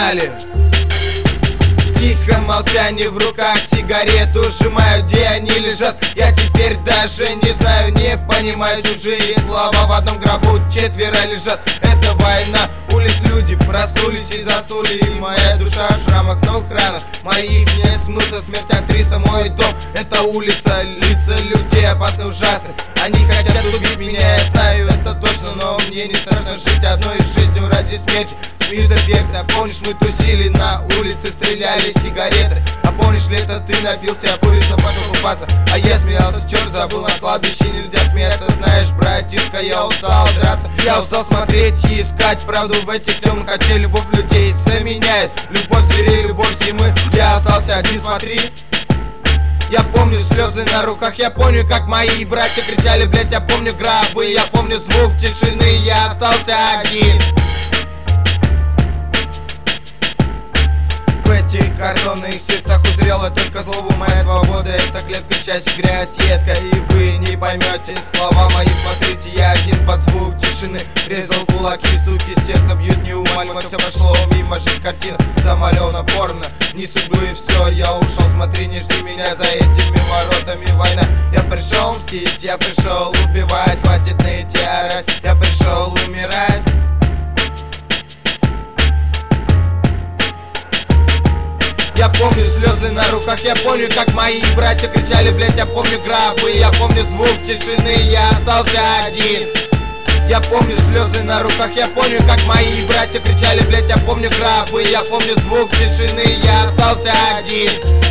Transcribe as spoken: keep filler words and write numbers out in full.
стреляли. В тихом молчании в руках сигарету сжимаю, где они лежат. Я теперь даже не знаю, не понимаю чужие слова. В одном гробу четверо лежат, это война. Улиц люди проснулись и заснули, и моя душа в шрамах, новых ранах. Моих не смылся смерть актриса, мой дом — это улица. Лица людей опасны, ужасны. Они хотят убить меня, я знаю это точно, но мне не страшно жить одной жизнью ради смерти. Смеются перцы, а помнишь, мы тусили на улице, стреляли сигареты. А помнишь, лето ты напился, опурился, пошел купаться. А я смеялся, черт, забыл, на кладбище нельзя смеяться. Знаешь, братишка, я устал драться. Я устал смотреть и искать правду в этих темных очей. Любовь людей заменяет любовь зверей, любовь зимы. Я остался один, смотри. Я помню слезы на руках, я помню, как мои братья кричали, блять, я помню гробы, я помню звук тишины, я остался один. В этих картонных сердцах узрела только злобу. Моя свобода — это клетка, счастье, грязь, едко. И вы не поймете слова мои, смотрите, я один под звук тишины. Резал кулаки, стуки сердца бьют неумолимо. Все прошло мимо, жизнь картина замалена порно. Ни судьбы и все, я ушел, смотри, не жди меня за этими воротами. Война, я пришел мстить, я пришел убивать. Хватит ныть и орать, я пришел умирать. Я помню слезы на руках, я помню, как мои братья кричали, блять, я помню гробы, я помню звук тишины, я остался один. Я помню слезы на руках, я помню, как мои братья кричали, блять, я помню гробы, я помню звук тишины, я остался один.